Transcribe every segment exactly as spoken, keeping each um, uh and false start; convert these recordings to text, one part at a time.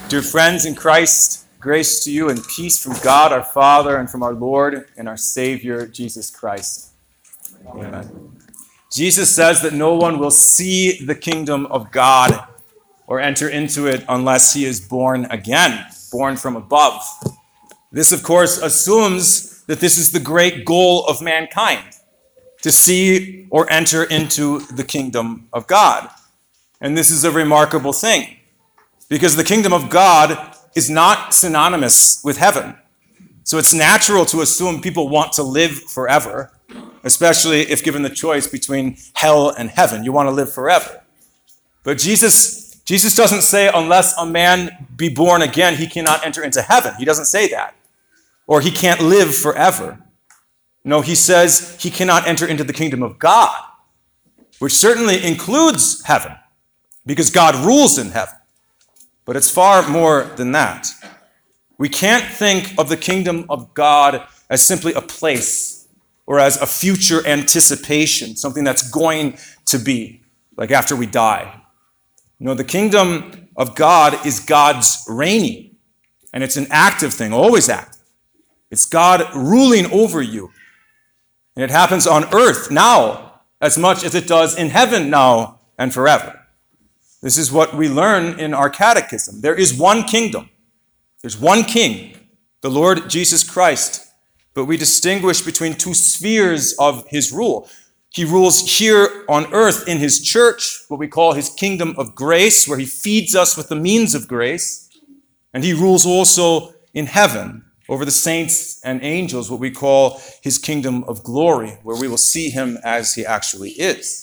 Dear friends in Christ, grace to you and peace from God our Father and from our Lord and our Savior, Jesus Christ. Amen. Amen. Jesus says that no one will see the kingdom of God or enter into it unless he is born again, born from above. This, of course, assumes that this is the great goal of mankind, to see or enter into the kingdom of God. And this is a remarkable thing, because the kingdom of God is not synonymous with heaven. So it's natural to assume people want to live forever, especially if given the choice between hell and heaven. You want to live forever. But Jesus, Jesus doesn't say unless a man be born again, he cannot enter into heaven. He doesn't say that. Or he can't live forever. No, he says he cannot enter into the kingdom of God, which certainly includes heaven, because God rules in heaven. But it's far more than that. We can't think of the kingdom of God as simply a place or as a future anticipation, something that's going to be, like after we die. No, the kingdom of God is God's reigning, and it's an active thing, always active. It's God ruling over you, and it happens on earth now as much as it does in heaven now and forever. This is what we learn in our catechism. There is one kingdom. There's one king, the Lord Jesus Christ. But we distinguish between two spheres of his rule. He rules here on earth in his church, what we call his kingdom of grace, where he feeds us with the means of grace. And he rules also in heaven over the saints and angels, what we call his kingdom of glory, where we will see him as he actually is.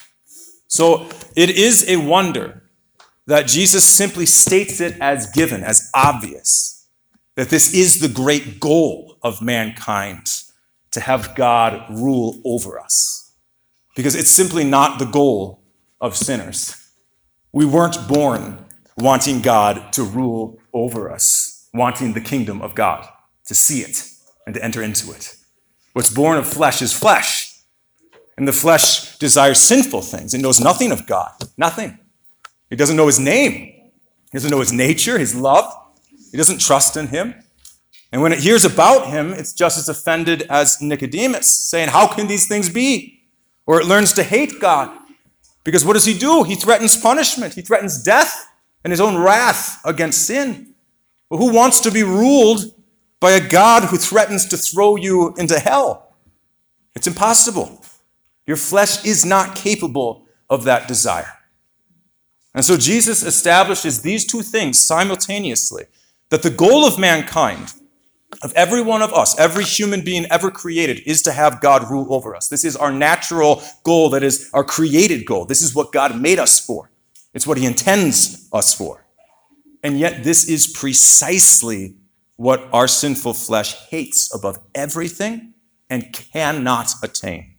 So it is a wonder that Jesus simply states it as given, as obvious, that this is the great goal of mankind, to have God rule over us. Because it's simply not the goal of sinners. We weren't born wanting God to rule over us, wanting the kingdom of God, to see it and to enter into it. What's born of flesh is flesh. And the flesh desires sinful things. It knows nothing of God. Nothing. It doesn't know his name. It doesn't know his nature, his love. It doesn't trust in him. And when it hears about him, it's just as offended as Nicodemus, saying, how can these things be? Or it learns to hate God. Because what does he do? He threatens punishment. He threatens death and his own wrath against sin. Well, who wants to be ruled by a God who threatens to throw you into hell? It's impossible. Your flesh is not capable of that desire. And so Jesus establishes these two things simultaneously, that the goal of mankind, of every one of us, every human being ever created, is to have God rule over us. This is our natural goal, that is our created goal. This is what God made us for. It's what he intends us for. And yet this is precisely what our sinful flesh hates above everything and cannot attain.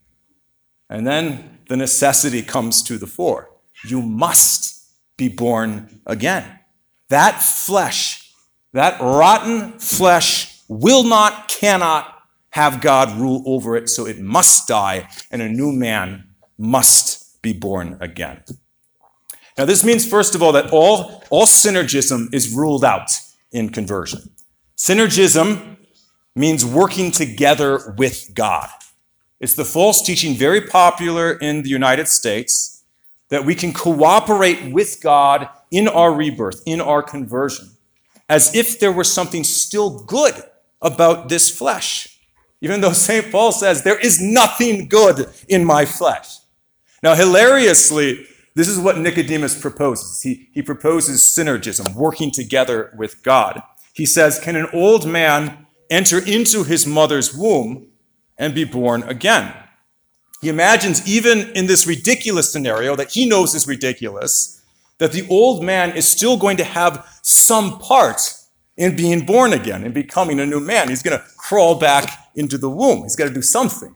And then the necessity comes to the fore. You must be born again. That flesh, that rotten flesh, will not, cannot have God rule over it, so it must die, and a new man must be born again. Now this means, first of all, that all, all synergism is ruled out in conversion. Synergism means working together with God. It's the false teaching, very popular in the United States, that we can cooperate with God in our rebirth, in our conversion, as if there were something still good about this flesh, even though Saint Paul says, there is nothing good in my flesh. Now, hilariously, this is what Nicodemus proposes. He, he proposes synergism, working together with God. He says, can an old man enter into his mother's womb and be born again? He imagines, even in this ridiculous scenario that he knows is ridiculous, that the old man is still going to have some part in being born again and becoming a new man. He's going to crawl back into the womb. He's got to do something.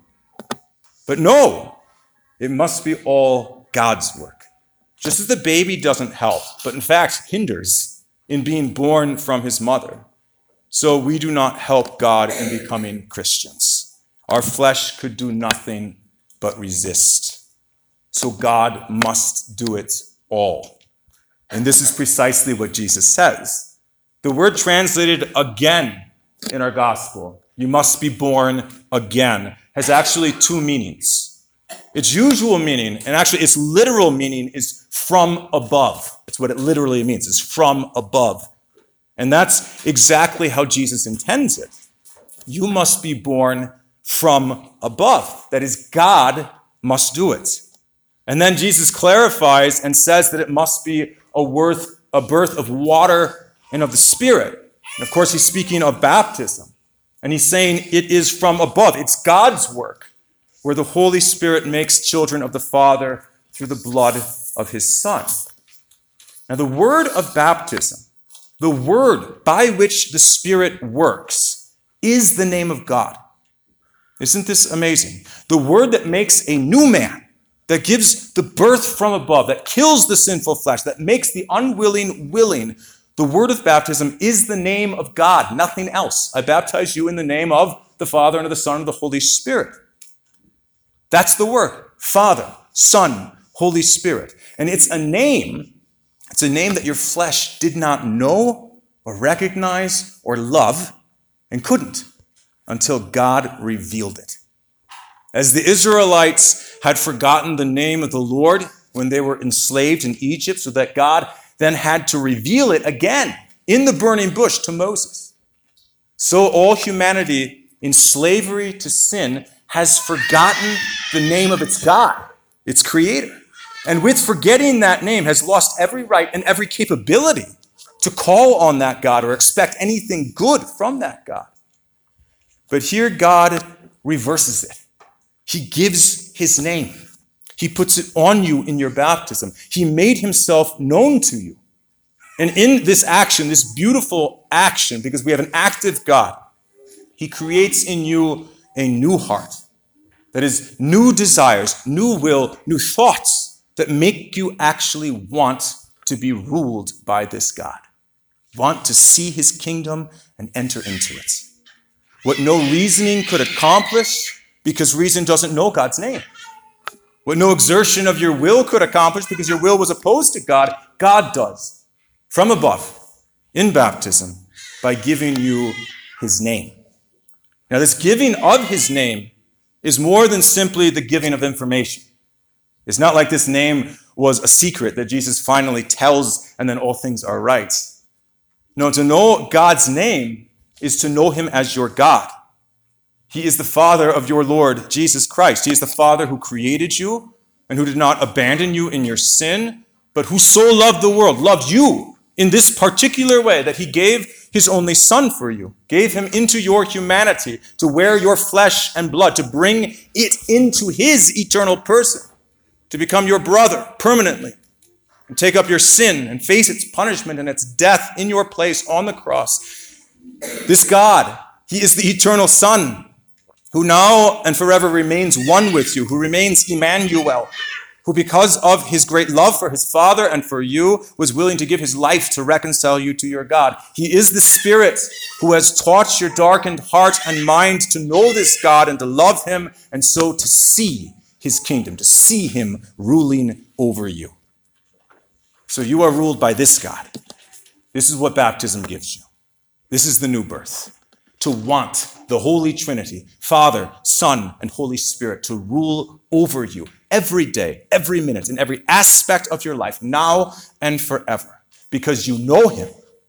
But no, it must be all God's work. Just as the baby doesn't help, but in fact hinders in being born from his mother, so we do not help God in becoming Christians. Our flesh could do nothing but resist. So God must do it all. And this is precisely what Jesus says. The word translated again in our gospel, you must be born again, has actually two meanings. Its usual meaning, and actually its literal meaning, is from above. That's what it literally means, is from above. And that's exactly how Jesus intends it. You must be born from above. That is, God must do it. And then Jesus clarifies and says that it must be a, worth, a birth of water and of the Spirit. And of course, he's speaking of baptism. And he's saying it is from above. It's God's work, where the Holy Spirit makes children of the Father through the blood of his Son. Now, the word of baptism, the word by which the Spirit works, is the name of God. Isn't this amazing? The word that makes a new man, that gives the birth from above, that kills the sinful flesh, that makes the unwilling willing, the word of baptism is the name of God, nothing else. I baptize you in the name of the Father and of the Son and of the Holy Spirit. That's the word. Father, Son, Holy Spirit. And it's a name, it's a name that your flesh did not know or recognize or love and couldn't until God revealed it. As the Israelites had forgotten the name of the Lord when they were enslaved in Egypt, so that God then had to reveal it again in the burning bush to Moses. So all humanity in slavery to sin has forgotten the name of its God, its creator. And with forgetting that name has lost every right and every capability to call on that God or expect anything good from that God. But here God reverses it. He gives his name. He puts it on you in your baptism. He made himself known to you. And in this action, this beautiful action, because we have an active God, he creates in you a new heart. That is, new desires, new will, new thoughts that make you actually want to be ruled by this God. Want to see his kingdom and enter into it. What no reasoning could accomplish, because reason doesn't know God's name. What no exertion of your will could accomplish, because your will was opposed to God, God does. From above, in baptism, by giving you his name. Now, this giving of his name is more than simply the giving of information. It's not like this name was a secret that Jesus finally tells and then all things are right. No, to know God's name is to know him as your God. He is the Father of your Lord Jesus Christ. He is the Father who created you and who did not abandon you in your sin, but who so loved the world, loved you in this particular way that he gave his only Son for you, gave him into your humanity to wear your flesh and blood, to bring it into his eternal person, to become your brother permanently, and take up your sin and face its punishment and its death in your place on the cross. This God, he is the eternal Son, who now and forever remains one with you, who remains Emmanuel, who because of his great love for his Father and for you was willing to give his life to reconcile you to your God. He is the Spirit who has taught your darkened heart and mind to know this God and to love him, and so to see his kingdom, to see him ruling over you. So you are ruled by this God. This is what baptism gives you. This is the new birth. To want the Holy Trinity, Father, Son, and Holy Spirit to rule over you every day, every minute, in every aspect of your life, now and forever. Because you know him.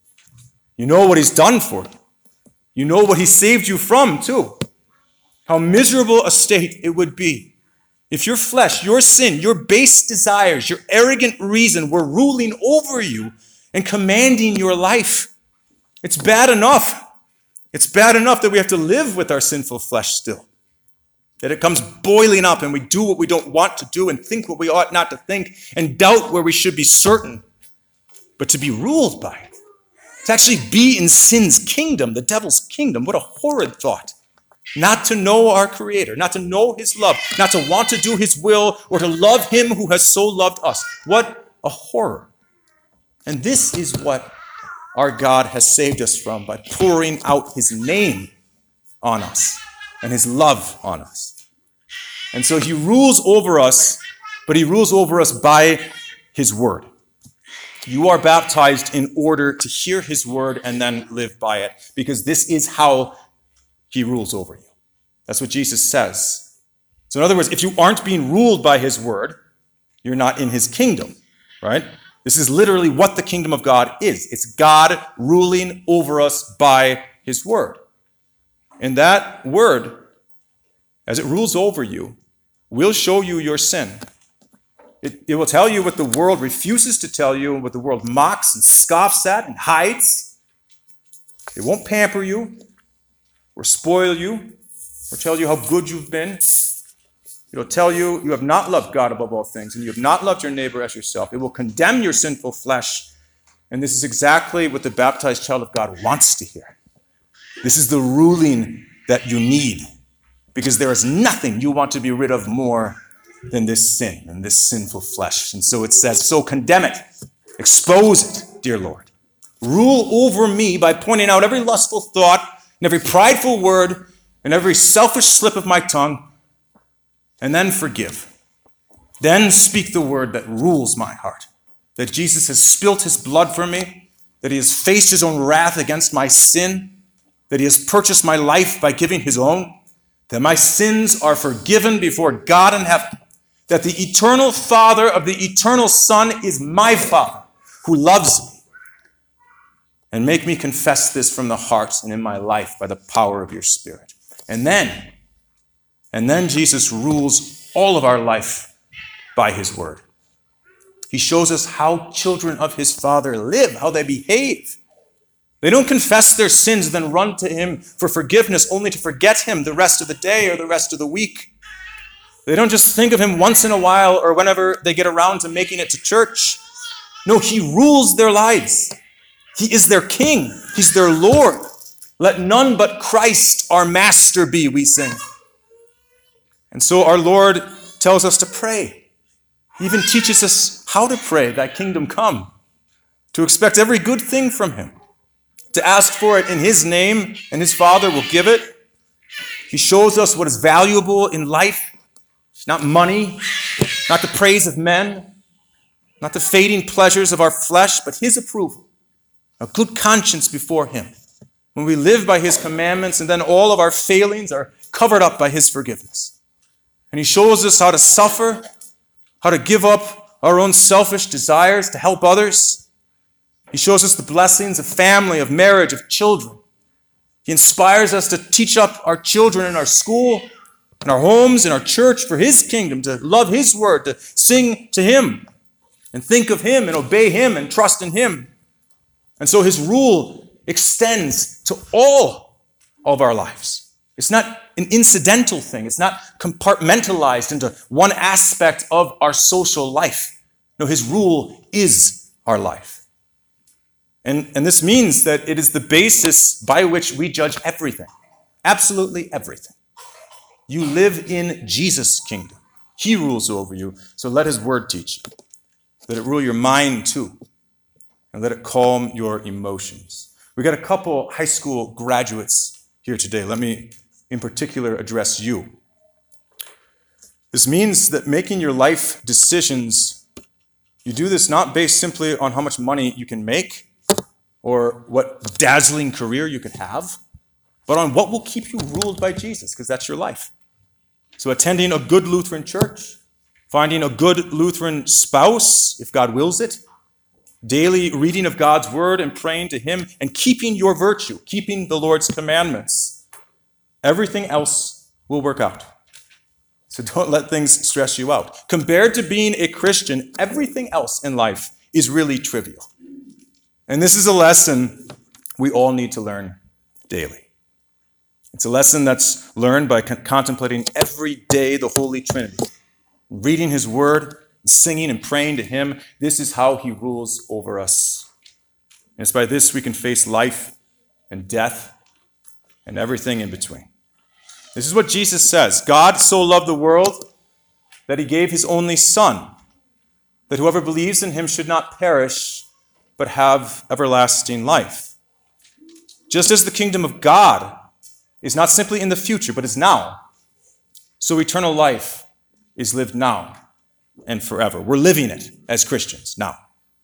You know what he's done for you. You know what he saved you from, too. How miserable a state it would be if your flesh, your sin, your base desires, your arrogant reason were ruling over you and commanding your life. It's bad enough. It's bad enough that we have to live with our sinful flesh still. That it comes boiling up and we do what we don't want to do and think what we ought not to think and doubt where we should be certain. But to be ruled by it, to actually be in sin's kingdom, the devil's kingdom, what a horrid thought. Not to know our Creator, not to know his love, not to want to do his will or to love him who has so loved us. What a horror. And this is what our God has saved us from by pouring out his name on us and his love on us. And so he rules over us, but he rules over us by his word. You are baptized in order to hear his word and then live by it, because this is how he rules over you. That's what Jesus says. So in other words, if you aren't being ruled by his word, you're not in his kingdom, right? This is literally what the kingdom of God is. It's God ruling over us by his word. And that word, as it rules over you, will show you your sin. It, it will tell you what the world refuses to tell you, and what the world mocks and scoffs at and hides. It won't pamper you or spoil you or tell you how good you've been. It'll tell you you have not loved God above all things, and you have not loved your neighbor as yourself. It will condemn your sinful flesh. And this is exactly what the baptized child of God wants to hear. This is the ruling that you need, because there is nothing you want to be rid of more than this sin and this sinful flesh. And so it says, so condemn it, expose it, dear Lord. Rule over me by pointing out every lustful thought and every prideful word and every selfish slip of my tongue, and then forgive. Then speak the word that rules my heart, that Jesus has spilt his blood for me, that he has faced his own wrath against my sin, that he has purchased my life by giving his own, that my sins are forgiven before God in heaven, that the eternal Father of the eternal Son is my Father who loves me. And make me confess this from the heart and in my life by the power of your Spirit. And then, and then Jesus rules all of our life by his word. He shows us how children of his Father live, how they behave. They don't confess their sins, then run to him for forgiveness, only to forget him the rest of the day or the rest of the week. They don't just think of him once in a while or whenever they get around to making it to church. No, he rules their lives. He is their king. He's their Lord. Let none but Christ our master be, we sing. And so our Lord tells us to pray. He even teaches us how to pray, thy kingdom come, to expect every good thing from him, to ask for it in his name, and his Father will give it. He shows us what is valuable in life. It's not money, not the praise of men, not the fading pleasures of our flesh, but his approval, a good conscience before him. When we live by his commandments, and then all of our failings are covered up by his forgiveness. And he shows us how to suffer, how to give up our own selfish desires to help others. He shows us the blessings of family, of marriage, of children. He inspires us to teach up our children in our school, in our homes, in our church for his kingdom, to love his word, to sing to him, and think of him, and obey him, and trust in him. And so his rule extends to all of our lives. It's not an incidental thing. It's not compartmentalized into one aspect of our social life. No, his rule is our life. And, and this means that it is the basis by which we judge everything. Absolutely everything. You live in Jesus' kingdom. He rules over you, so let his word teach you. Let it rule your mind too, and let it calm your emotions. We got a couple high school graduates here today. Let me, in particular, address you. This means that making your life decisions, you do this not based simply on how much money you can make or what dazzling career you could have, but on what will keep you ruled by Jesus, because that's your life. So attending a good Lutheran church, finding a good Lutheran spouse, if God wills it, daily reading of God's word and praying to him, and keeping your virtue, keeping the Lord's commandments. Everything else will work out. So don't let things stress you out. Compared to being a Christian, everything else in life is really trivial. And this is a lesson we all need to learn daily. It's a lesson that's learned by con- contemplating every day the Holy Trinity, reading his word, singing and praying to him. This is how he rules over us. And it's by this we can face life and death and everything in between. This is what Jesus says. God so loved the world that he gave his only Son, that whoever believes in him should not perish, but have everlasting life. Just as the kingdom of God is not simply in the future, but is now, so eternal life is lived now and forever. We're living it as Christians now.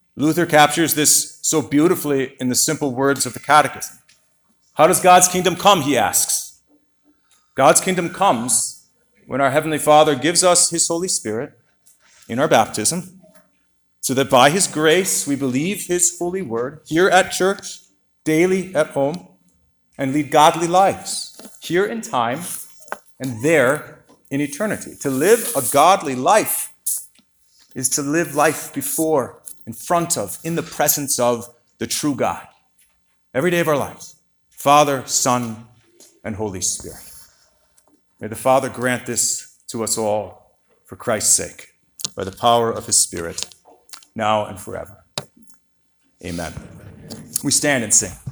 Luther captures this so beautifully in the simple words of the Catechism. How does God's kingdom come, he asks. God's kingdom comes when our Heavenly Father gives us his Holy Spirit in our baptism, so that by his grace we believe his holy word here at church, daily at home, and lead godly lives here in time and there in eternity. To live a godly life is to live life before, in front of, in the presence of the true God. Every day of our lives. Father, Son, and Holy Spirit. May the Father grant this to us all for Christ's sake, by the power of his Spirit, now and forever. Amen. We stand and sing.